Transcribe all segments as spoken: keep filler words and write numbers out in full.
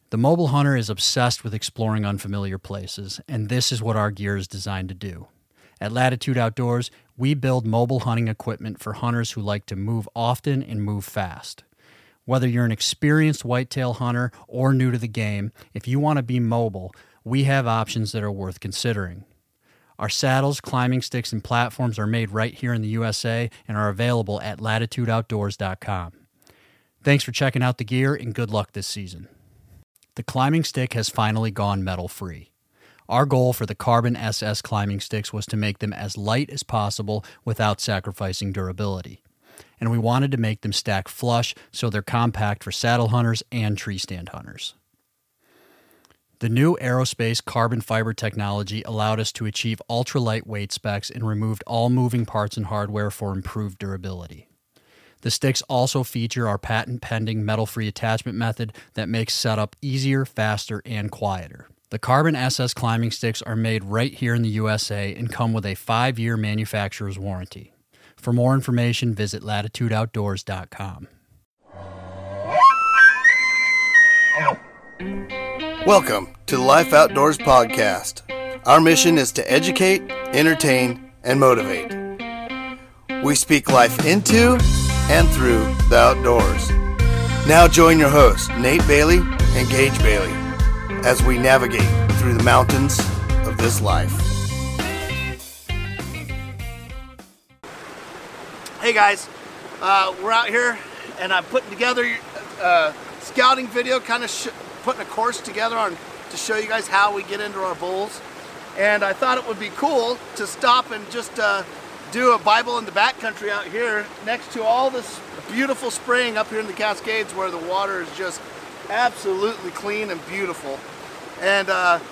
The mobile hunter is obsessed with exploring unfamiliar places, and this is what our gear is designed to do. At Latitude Outdoors, we build mobile hunting equipment for hunters who like to move often and move fast. Whether you're an experienced whitetail hunter or new to the game, if you want to be mobile, we have options that are worth considering. Our saddles, climbing sticks, and platforms are made right here in the U S A and are available at latitude outdoors dot com. Thanks for checking out the gear, and good luck this season. The climbing stick has finally gone metal-free. Our goal for the Carbon S S climbing sticks was to make them as light as possible without sacrificing durability. And we wanted to make them stack flush so they're compact for saddle hunters and tree stand hunters. The new aerospace carbon fiber technology allowed us to achieve ultra-light weight specs and removed all moving parts and hardware for improved durability. The sticks also feature our patent-pending metal-free attachment method that makes setup easier, faster, and quieter. The Carbon S S climbing sticks are made right here in the U S A and come with a five-year manufacturer's warranty. For more information, visit latitude outdoors dot com. Welcome to the Life Outdoors Podcast. Our mission is to educate, entertain, and motivate. We speak life into and through the outdoors. Now join your hosts, Nate Bailey and Gage Bailey, as we navigate through the mountains of this life. Hey guys, uh, we're out here and I'm putting together a scouting video, kind of sh- putting a course together on to show you guys how we get into our bulls. And I thought it would be cool to stop and just uh, do a Bible in the backcountry out here next to all this beautiful spring up here in the Cascades where the water is just absolutely clean and beautiful. And uh,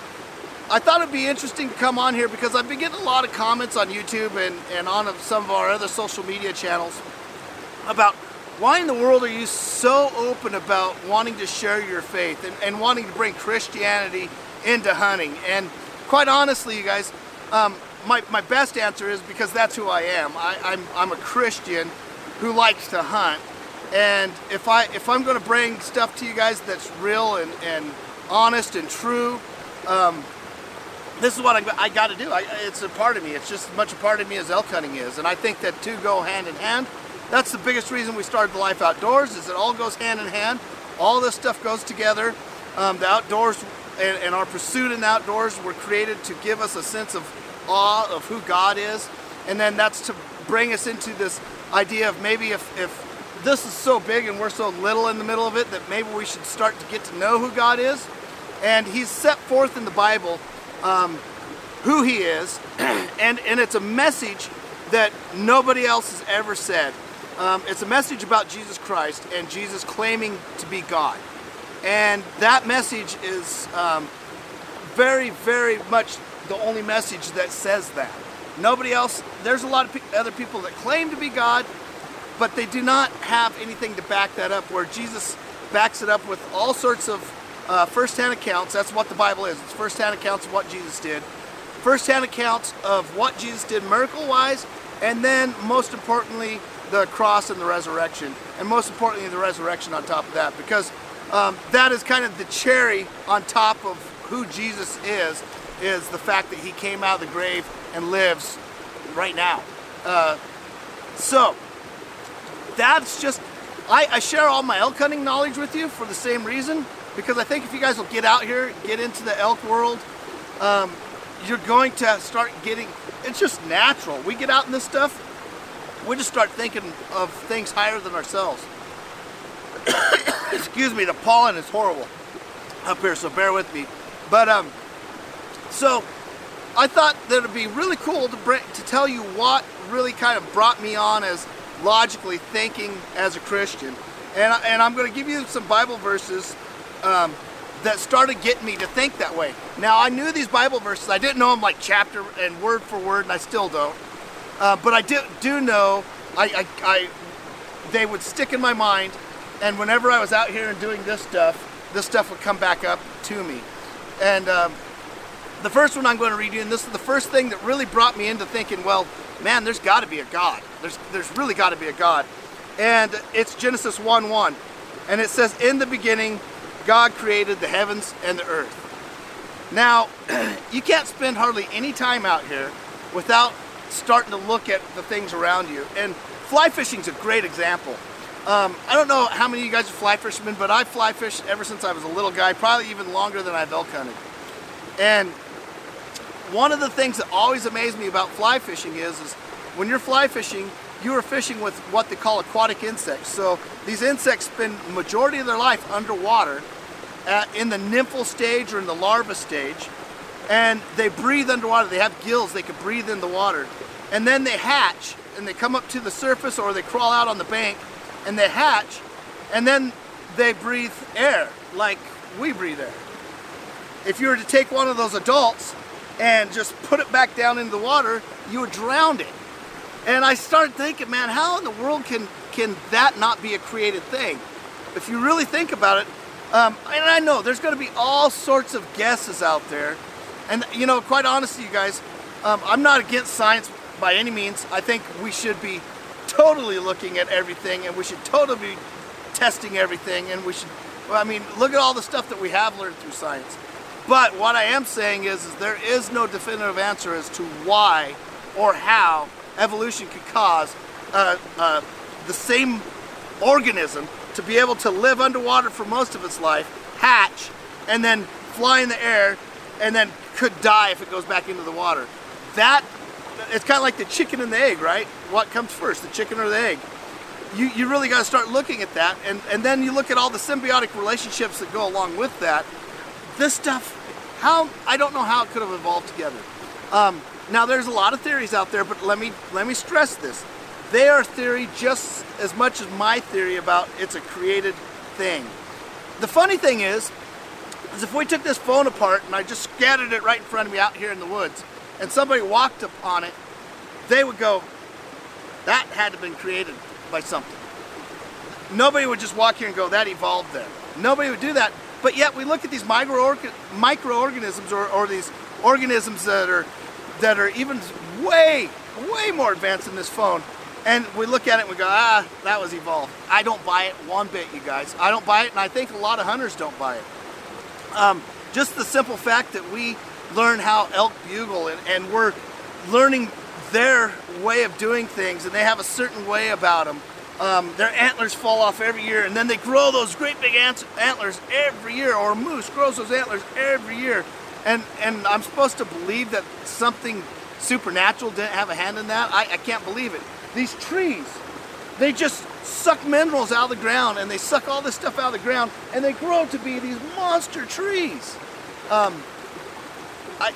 I thought it'd be interesting to come on here because I've been getting a lot of comments on YouTube and, and on some of our other social media channels about why in the world are you so open about wanting to share your faith and, and wanting to bring Christianity into hunting. And quite honestly, you guys, um, My, my best answer is because that's who I am. I, I'm, I'm a Christian who likes to hunt. And if, I, if I'm going to bring stuff to you guys that's real and, and honest and true, um, this is what I, I got to do. I, it's a part of me. It's just as much a part of me as elk hunting is. And I think that two go hand in hand. That's the biggest reason we started the Life Outdoors, is it all goes hand in hand. All this stuff goes together. Um, the outdoors and, and our pursuit in the outdoors were created to give us a sense of awe of who God is, and then that's to bring us into this idea of maybe if, if this is so big and we're so little in the middle of it, that maybe we should start to get to know who God is. And he's set forth in the Bible um, who he is, and, and it's a message that nobody else has ever said. Um, it's a message about Jesus Christ and Jesus claiming to be God. And that message is um, very, very much the only message that says that. Nobody else, there's a lot of pe- other people that claim to be God, but they do not have anything to back that up, where Jesus backs it up with all sorts of uh, first-hand accounts. That's what the Bible is. It's first-hand accounts of what Jesus did. First-hand accounts of what Jesus did miracle-wise, and then most importantly, the cross and the resurrection. And most importantly, the resurrection on top of that, because um, that is kind of the cherry on top of who Jesus is, is the fact that he came out of the grave and lives right now. Uh, so, that's just, I, I share all my elk hunting knowledge with you for the same reason, because I think if you guys will get out here, get into the elk world, um, you're going to start getting, it's just natural. We get out in this stuff, we just start thinking of things higher than ourselves. Excuse me, the pollen is horrible up here, so bear with me. But, um, So, I thought that it'd be really cool to bring, to tell you what really kind of brought me on as logically thinking as a Christian. And, and I'm going to give you some Bible verses um, that started getting me to think that way. Now, I knew these Bible verses. I didn't know them like chapter and word for word, and I still don't. Uh, but I do, do know I, I, I they would stick in my mind, and whenever I was out here and doing this stuff, this stuff would come back up to me. And um, the first one I'm going to read you, and this is the first thing that really brought me into thinking, well, man, there's got to be a God. There's there's really got to be a God. And it's Genesis one one. And it says, in the beginning, God created the heavens and the earth. Now, you can't spend hardly any time out here without starting to look at the things around you. And fly fishing is a great example. Um, I don't know how many of you guys are fly fishermen, but I fly fished ever since I was a little guy, probably even longer than I've elk hunted. And one of the things that always amazed me about fly fishing is, is when you're fly fishing, you are fishing with what they call aquatic insects. So these insects spend the majority of their life underwater uh, in the nymphal stage or in the larva stage, and they breathe underwater. They have gills, they can breathe in the water. And then they hatch, and they come up to the surface, or they crawl out on the bank, and they hatch, and then they breathe air, like we breathe air. If you were to take one of those adults and just put it back down into the water, you would drown it. And I started thinking, man, how in the world can, can that not be a created thing? If you really think about it, um, and I know there's going to be all sorts of guesses out there. And, you know, quite honestly, you guys, um, I'm not against science by any means. I think we should be totally looking at everything, and we should totally be testing everything, and we should, well, I mean, look at all the stuff that we have learned through science. But what I am saying is, is there is no definitive answer as to why or how evolution could cause uh, uh, the same organism to be able to live underwater for most of its life, hatch, and then fly in the air, and then could die if it goes back into the water. That, it's kind of like the chicken and the egg, right? What comes first, the chicken or the egg? You, you really got to start looking at that, and, and then you look at all the symbiotic relationships that go along with that. This stuff, how, I don't know how it could have evolved together. Um, now there's a lot of theories out there, but let me, let me stress this. They are theory just as much as my theory about it's a created thing. The funny thing is, is if we took this phone apart and I just scattered it right in front of me out here in the woods, and somebody walked up on it, they would go, that had to have been created by something. Nobody would just walk here and go, that evolved there. Nobody would do that. But yet we look at these micro microorganisms or, or these organisms that are that are even way, way more advanced than this phone, and we look at it and we go, ah, that was evolved. I don't buy it one bit, you guys. I don't buy it, and I think a lot of hunters don't buy it. Um, just the simple fact that we learn how elk bugle, and, and we're learning their way of doing things, and they have a certain way about them. Um, their antlers fall off every year, and then they grow those great big ant antlers every year, or a moose grows those antlers every year. And, and I'm supposed to believe that something supernatural didn't have a hand in that? I, I can't believe it. These trees, they just suck minerals out of the ground, and they suck all this stuff out of the ground, and they grow to be these monster trees. Um, I,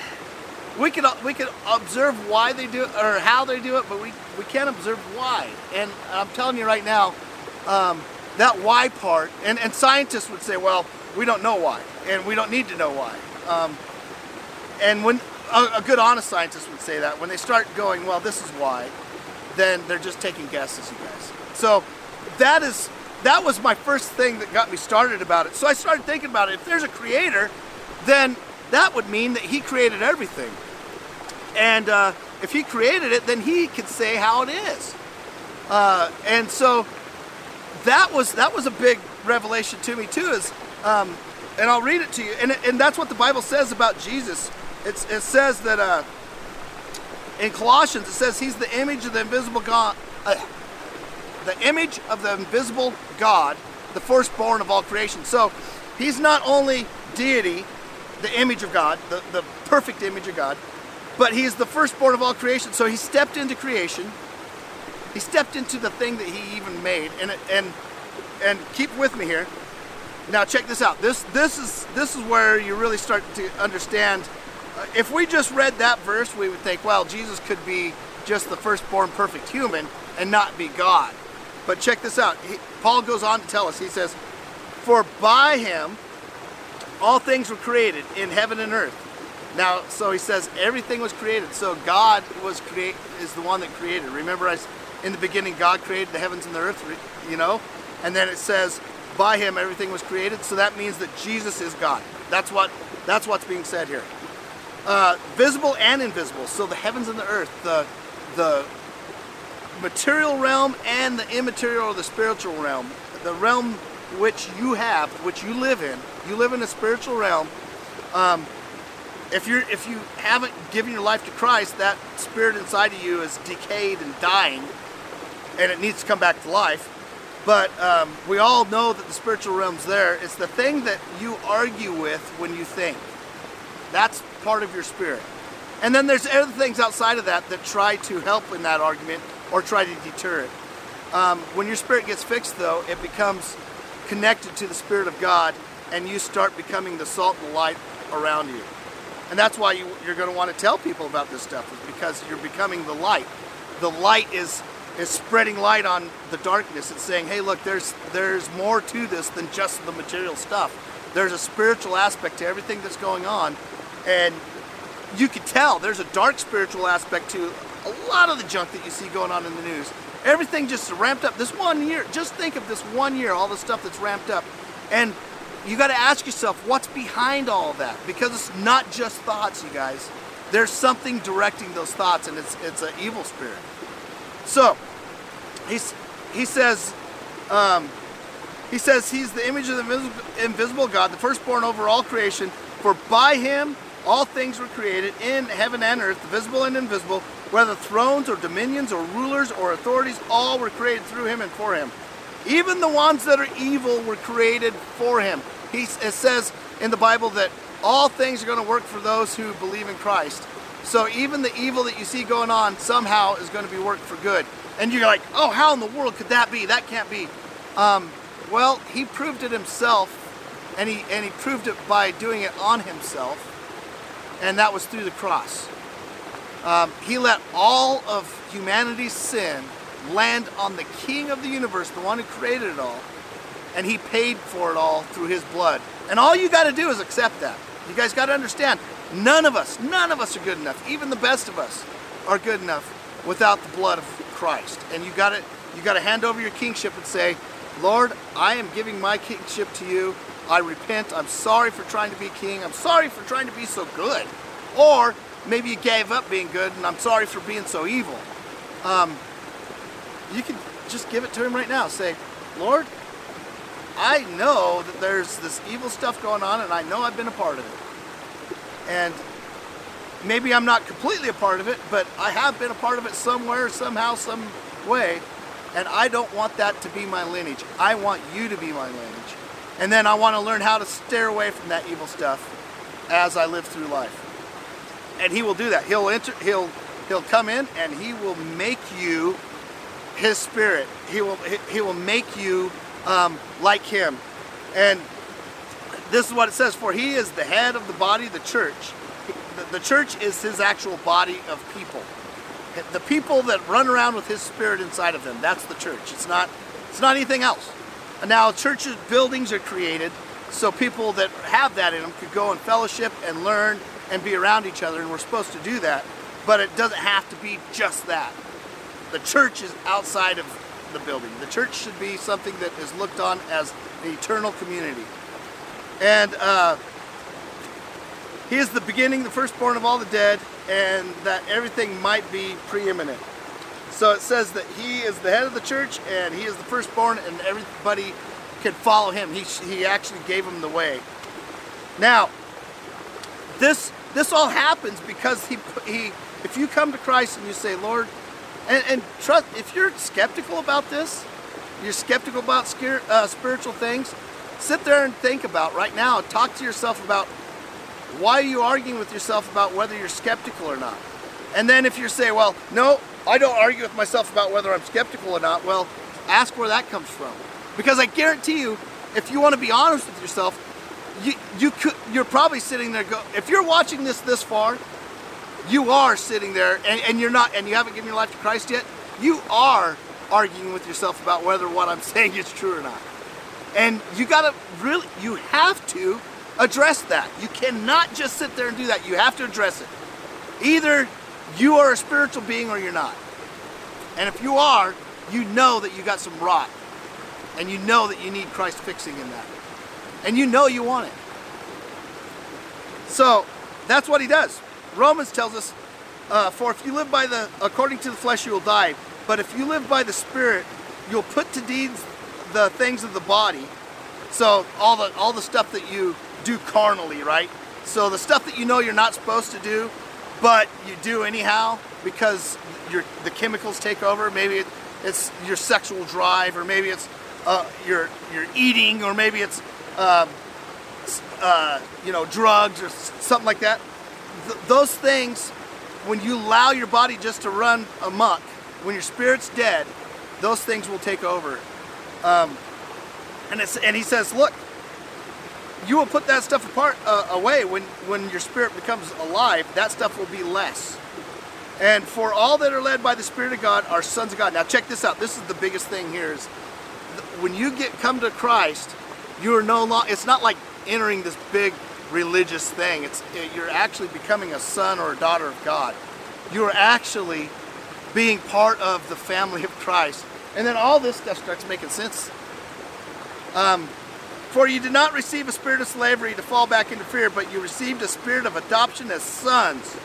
we could we could observe why they do it or how they do it, but we, we can't observe why. And I'm telling you right now, um, that why part, and, and scientists would say, well, we don't know why, and we don't need to know why. Um, and when a, a good honest scientist would say that, when they start going, well, this is why, then they're just taking guesses, you guys. So that is that was my first thing that got me started about it. So I started thinking about it. If there's a creator, then that would mean that he created everything. And uh, if he created it, then he could say how it is. Uh, and so that was that was a big revelation to me too. Is um, and I'll read it to you. And and that's what the Bible says about Jesus. It's, it says that uh, in Colossians, it says he's the image of the invisible God. Uh, the image of the invisible God, the firstborn of all creation. So he's not only deity, the image of God, the, the perfect image of God, but he's the firstborn of all creation. So he stepped into creation. He stepped into the thing that he even made. And and and keep with me here. Now check this out. This this is this is where you really start to understand. Uh, if we just read that verse, we would think, well, Jesus could be just the firstborn perfect human and not be God. But check this out. He, Paul goes on to tell us. He says, "For by him all things were created in heaven and earth." Now, so he says everything was created. So God was create is the one that created. Remember, I, in the beginning, God created the heavens and the earth. You know, and then it says, "By him everything was created." So that means that Jesus is God. That's what that's what's being said here. Uh, visible and invisible. So the heavens and the earth, the the material realm and the immaterial or the spiritual realm, the realm which you have, which you live in, you live in a spiritual realm. Um, if you're if you haven't given your life to Christ, that spirit inside of you is decayed and dying, and it needs to come back to life. But um, we all know that the spiritual realm's there. It's the thing that you argue with when you think. That's part of your spirit. And then there's other things outside of that that try to help in that argument or try to deter it. Um, when your spirit gets fixed, though, it becomes connected to the Spirit of God, and you start becoming the salt and light around you. And that's why you, you're going to want to tell people about this stuff, is because you're becoming the light. The light is is spreading light on the darkness. It's saying, hey, look, there's there's more to this than just the material stuff. There's a spiritual aspect to everything that's going on, and you can tell there's a dark spiritual aspect to a lot of the junk that you see going on in the news. Everything just ramped up. This one year, just think of this one year, all the stuff that's ramped up. And you got to ask yourself, what's behind all of that? Because it's not just thoughts, you guys. There's something directing those thoughts, and it's it's an evil spirit. So, he's, he says, um, he says he's the image of the invisible God, the firstborn over all creation. For by him all things were created, in heaven and earth, visible and invisible, whether thrones or dominions or rulers or authorities, all were created through him and for him. Even the ones that are evil were created for him. He, it says in the Bible that all things are going to work for those who believe in Christ. So even the evil that you see going on somehow is going to be worked for good. And you're like, oh, how in the world could that be? That can't be. Um, well, he proved it himself, and he and he proved it by doing it on himself, and that was through the cross. Um, he let all of humanity's sin land on the King of the universe, the one who created it all, and he paid for it all through his blood. And all you got to do is accept that. You guys got to understand, none of us, none of us are good enough. Even the best of us are good enough without the blood of Christ. And you got to you got to hand over your kingship and say, Lord, I am giving my kingship to you. I repent. I'm sorry for trying to be king. I'm sorry for trying to be so good. Or maybe you gave up being good, and I'm sorry for being so evil. Um, you can just give it to him right now. Say, Lord, I know that there's this evil stuff going on, and I know I've been a part of it. And maybe I'm not completely a part of it, but I have been a part of it somewhere, somehow, some way. And I don't want that to be my lineage. I want you to be my lineage. And then I want to learn how to steer away from that evil stuff as I live through life. And he will do that. He'll enter, he'll he'll come in, and he will make you his spirit. He will he, he will make you um, like him. And this is what it says: for he is the head of the body, the church. The, the church is his actual body of people. The people that run around with his spirit inside of them. That's the church. It's not it's not anything else. And now churches, buildings are created so people that have that in them could go and fellowship and learn and be around each other, and we're supposed to do that. But it doesn't have to be just that. The church is outside of the building. The church should be something that is looked on as an eternal community. And uh, he is the beginning, the firstborn of all the dead, and that everything might be preeminent. So it says that he is the head of the church, and he is the firstborn, and everybody can follow him. He, he actually gave him the way. Now, this this all happens because he he. If you come to Christ and you say, Lord, and, and trust, if you're skeptical about this, you're skeptical about scare, uh, spiritual things, sit there and think about right now. Talk to yourself about why are you arguing with yourself about whether you're skeptical or not. And then if you say, well, no, I don't argue with myself about whether I'm skeptical or not, well, ask where that comes from. Because I guarantee you, if you want to be honest with yourself, you you could you're probably sitting there go if you're watching this this far, you are sitting there and, and you're not and you haven't given your life to Christ yet, you are arguing with yourself about whether what I'm saying is true or not. And you gotta really you have to address that. You cannot just sit there and do that. You have to address it. Either you are a spiritual being or you're not. And if you are, you know that you got some rot. And you know that you need Christ fixing in that. And you know you want it. So, that's what he does. Romans tells us, uh, for if you live by the, according to the flesh, you will die. But if you live by the Spirit, you'll put to deeds the things of the body. So all the all the stuff that you do carnally, right? So the stuff that you know you're not supposed to do, but you do anyhow because your the chemicals take over. Maybe it, it's your sexual drive, or maybe it's uh, your your eating, or maybe it's uh, uh, you know drugs or something like that. Th- those things, when you allow your body just to run amok, when your spirit's dead, those things will take over. Um, and it's and he says, look, you will put that stuff apart uh, away when when your spirit becomes alive. That stuff will be less. And for all that are led by the Spirit of God are sons of God. Now check this out. This is the biggest thing here is when you get come to Christ, you are no longer. It's not like entering this big religious thing. It's you're actually becoming a son or a daughter of God. You are actually being part of the family of Christ. And then all this stuff starts making sense. Um, For you did not receive a spirit of slavery to fall back into fear, but you received a spirit of adoption as sons.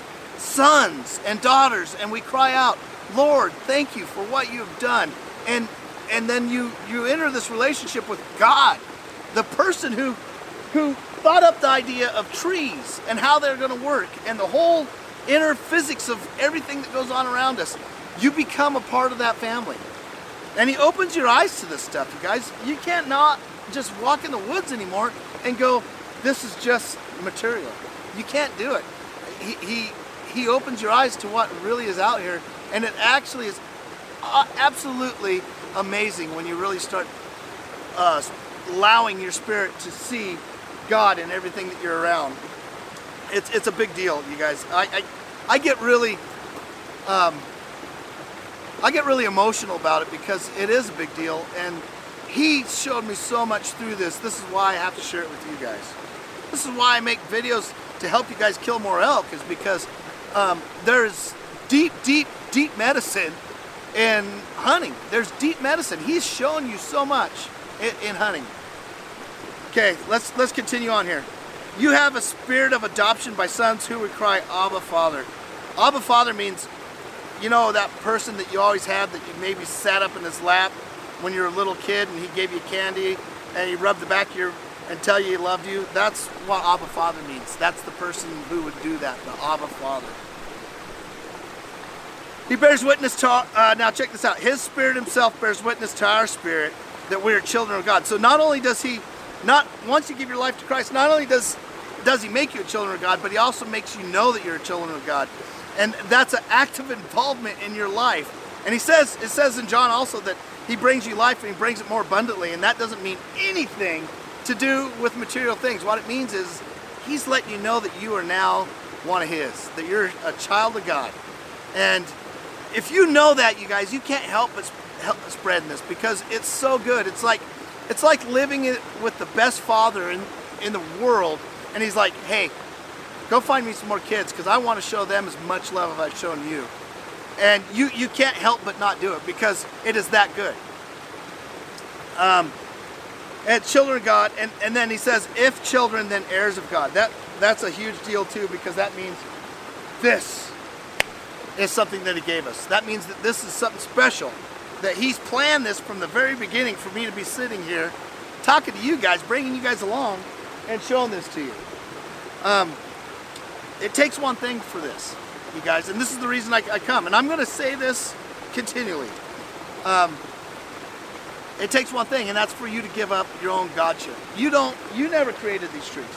Sons and daughters. And we cry out, Lord, thank you for what you have done. And and then you, you enter this relationship with God, the person who, who thought up the idea of trees and how they're going to work and the whole inner physics of everything that goes on around us. You become a part of that family. And he opens your eyes to this stuff, you guys. You can't not just walk in the woods anymore and go, this is just material. You can't do it. He, he, he opens your eyes to what really is out here, and it actually is absolutely amazing when you really start uh, allowing your spirit to see God in everything that you're around. It's it's a big deal, you guys. I I, I get really um, I get really emotional about it because it is a big deal, and he showed me so much through this. This is why I have to share it with you guys. This is why I make videos to help you guys kill more elk, is because um, there's deep, deep, deep medicine in hunting. There's deep medicine. He's shown you so much in, in hunting. Okay, let's let's continue on here. You have a spirit of adoption by sons who would cry, Abba, Father. Abba, Father means, you know, that person that you always had that you maybe sat up in his lap when you were a little kid and he gave you candy and he rubbed the back of your and tell you he loved you. That's what Abba Father means. That's the person who would do that, the Abba Father. He bears witness to, uh, now check this out, his spirit himself bears witness to our spirit that we are children of God. So not only does he, not once you give your life to Christ, not only does, does he make you a children of God, but he also makes you know that you're a children of God. And that's an active involvement in your life. And he says, it says in John also that he brings you life and he brings it more abundantly, and that doesn't mean anything to do with material things. What it means is he's letting you know that you are now one of his, that you're a child of God. And if you know that, you guys, you can't help but help spreading this because it's so good. It's like it's like living it with the best father in, in the world, and he's like, hey, go find me some more kids because I want to show them as much love as I've shown you. And you, you can't help but not do it because it is that good. Um, and children of God, and, and then he says, if children, then heirs of God. That That's a huge deal too, because that means this is something that he gave us. That means that this is something special, that he's planned this from the very beginning for me to be sitting here talking to you guys, bringing you guys along and showing this to you. Um, it takes one thing for this, you guys, and this is the reason I, I come, and I'm going to say this continually. Um, it takes one thing, and that's for you to give up your own godship. You don't, you never created these trees.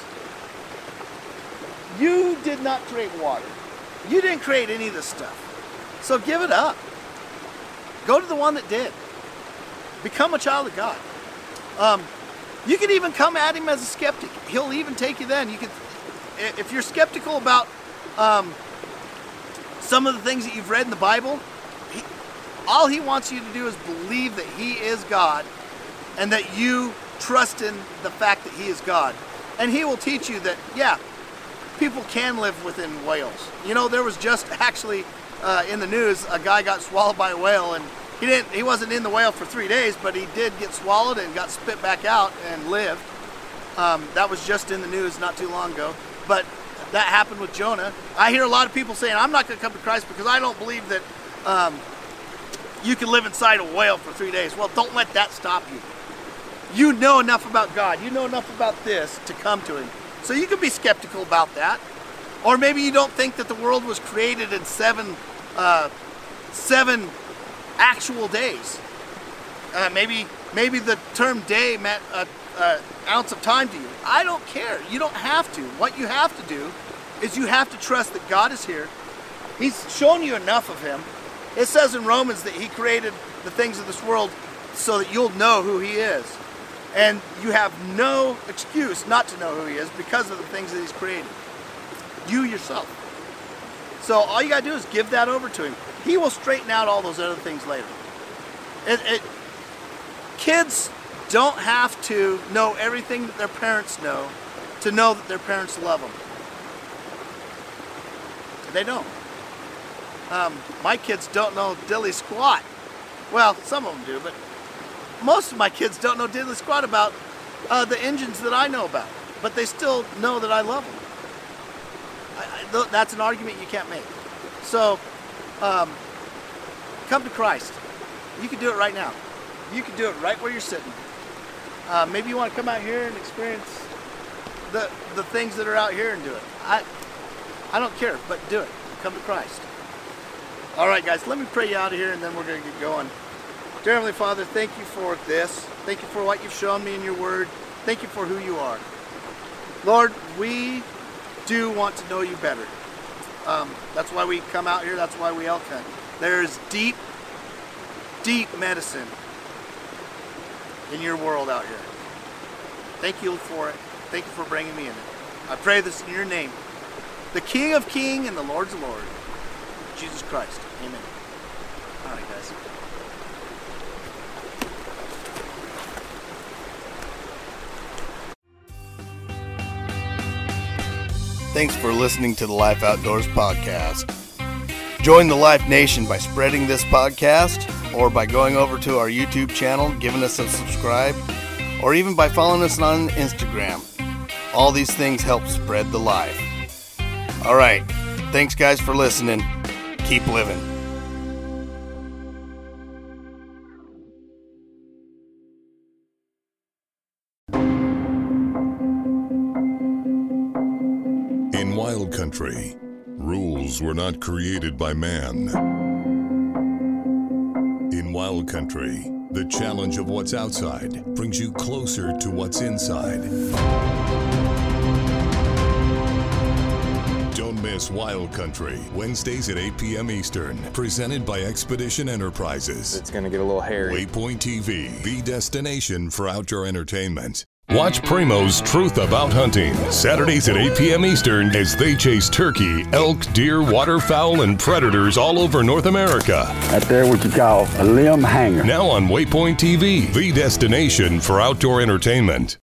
You did not create water. You didn't create any of this stuff. So give it up. Go to the one that did. Become a child of God. Um, you can even come at him as a skeptic. He'll even take you then. You can, if you're skeptical about um, some of the things that you've read in the Bible, he, all he wants you to do is believe that he is God and that you trust in the fact that he is God. And he will teach you that, yeah, people can live within whales. You know, there was just actually uh, in the news, a guy got swallowed by a whale, and he didn't. He wasn't in the whale for three days, but he did get swallowed and got spit back out and lived. Um, that was just in the news not too long ago. But that happened with Jonah. I hear a lot of people saying, I'm not going to come to Christ because I don't believe that um, you can live inside a whale for three days. Well, don't let that stop you. you know enough about God, you know enough about this to come to him. So you can be skeptical about that. Or maybe you don't think that the world was created in seven, uh, seven actual days. Uh, maybe maybe the term day meant an ounce of time to you. I don't care. You don't have to. What you have to do is you have to trust that God is here. He's shown you enough of him. It says in Romans that he created the things of this world so that you'll know who he is. And you have no excuse not to know who he is because of the things that he's created. You yourself. So all you gotta do is give that over to him. He will straighten out all those other things later. It, it, kids don't have to know everything that their parents know to know that their parents love them. They don't. Um, my kids don't know diddly squat. Well, some of them do, but most of my kids don't know diddly squat about uh, the engines that I know about. But they still know that I love them. I, I, th- that's an argument you can't make. So, um, come to Christ. You can do it right now. You can do it right where you're sitting. Uh, maybe you want to come out here and experience the the things that are out here and do it. I I don't care, but do it. Come to Christ. All right, guys, let me pray you out of here, and then we're going to get going. Dear Heavenly Father, thank you for this. Thank you for what you've shown me in your word. Thank you for who you are. Lord, we do want to know you better. Um, that's why we come out here. That's why we elk hunt. There's deep, deep medicine in your world out here. Thank you for it. Thank you for bringing me in it. I pray this in your name, the King of Kings and the Lord's Lord, Jesus Christ. Amen. All right, guys. Thanks for listening to the Life Outdoors podcast. Join the Life Nation by spreading this podcast, or by going over to our YouTube channel, giving us a subscribe, or even by following us on Instagram. All these things help spread the life. All right. Thanks, guys, for listening. Keep living. In Wild Country, rules were not created by man. In Wild Country, the challenge of what's outside brings you closer to what's inside. Don't miss Wild Country, Wednesdays at eight p.m. Eastern, presented by Expedition Enterprises. It's going to get a little hairy. Waypoint T V, the destination for outdoor entertainment. Watch Primo's Truth About Hunting, Saturdays at eight p.m. Eastern, as they chase turkey, elk, deer, waterfowl, and predators all over North America. Right there, what you call a limb hanger. Now on Waypoint T V, the destination for outdoor entertainment.